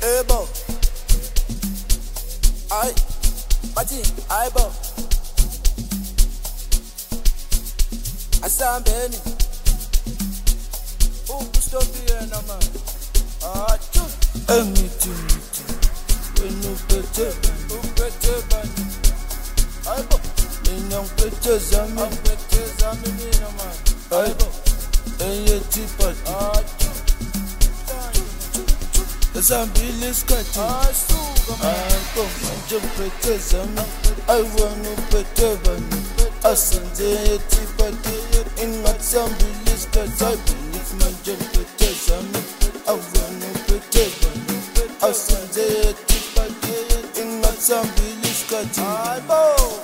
Ebo, I, Mati, Ibo, Asambeni, stop here, no man. Anything, when you better, Ibo, in young better, Zami, no man. Ibo, and yet, Tipati. Zambilis kati Anko manje mpeteza mi Aiwanu petebani Asanze yeti pati Ingat zambilis kati I believe manje mpeteza mi Aiwanu petebani Asanze yeti pati Ingat zambilis kati Aibo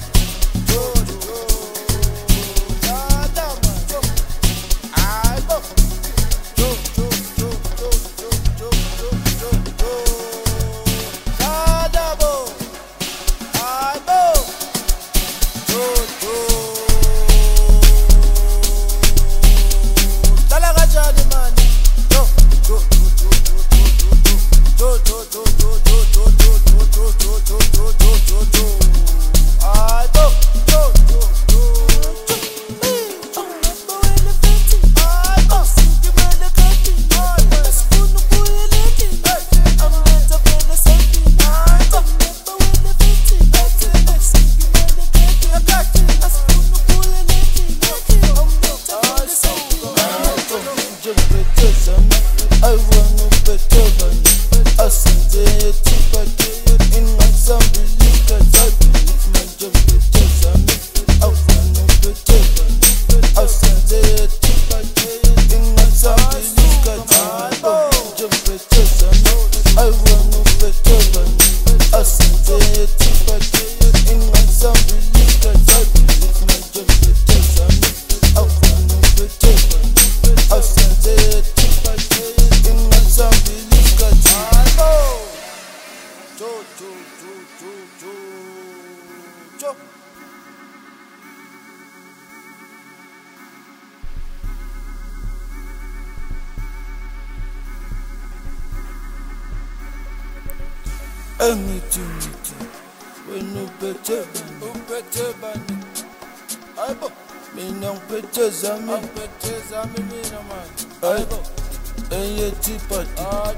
Anything, when you better bani, Aibo, me no better zami, me no man, Aibo, and yet Tipati,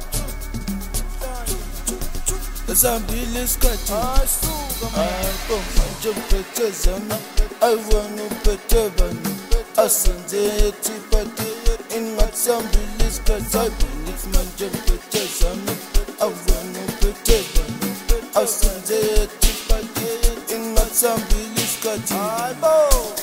Zambilis kati, Aibo, manje mpeteza mi, Aiwanu petebani, Asanze yeti pati, Ingat zambilis kati, I believe manje mpeteza mi, Aiwanu petebani. Asanze yeti pati Ingat zambilis kati Aibo